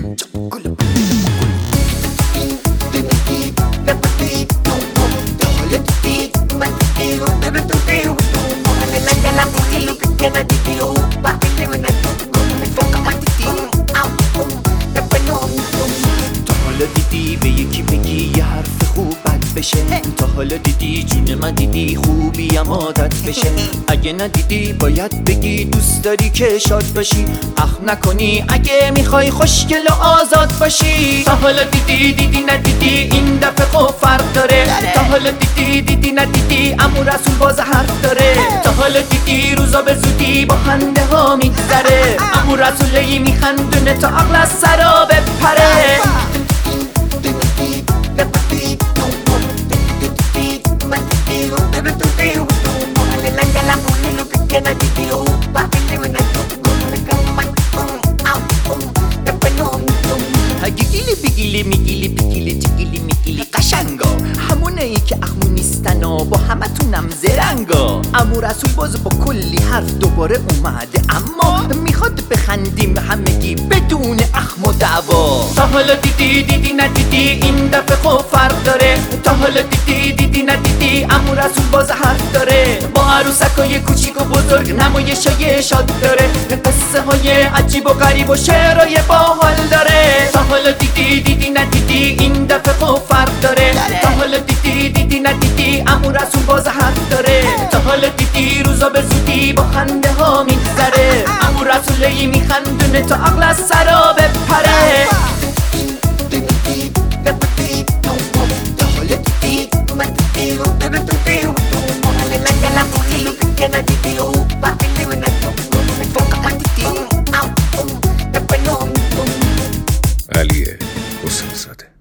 دیدی به یکی بگی یه حرف خوب بد بشه؟ تا حالا دیدی جون من دیدی خوبیم عادت بشه؟ اگه ندیدی باید بگی دوست داری که شاد باشی، اخ نکنی اگه میخوای خوشگل و آزاد باشی. تا حالا دیدی ندیدی این دفعه خب فرق داره. تا حالا دیدی ندیدی عمو رسول باز حرف داره. تا حالا دیدی روزا به زودی با خنده ها میگذره. عمو رسولی میخندونه تا عقل از سرا بپره. اگه گیلی بگیلی میگیلی بگیلی تگیلی میگیلی قشنگا، همونه ای که اخمو نیستن و با همه تونم زرنگا. عمو رسول باز با کلی حرف دوباره اومده، اما میخواد بخندیم همگی بدون اخم و دعوا. تا حالا دیدی ندیدی این دفعه خب فرق داره. تا حالا دیدی ندیدی عمو رسول باز حرف داره. با عروسکای کوچیک و بزرگ نمایشای شاد داره. قصه های عجیب و غریب و شعرهای باحال داره. تا حالا دیدی ندیدی این دفعه خب فرق داره. تا حالا دیدی ندیدی عمو رسول باز حرف داره. تا حالا دیدی روزا به زودی با خنده ها میگذره. عمو رسولی میخندونه تا عقل از سرا بپره. علی حسین زاده.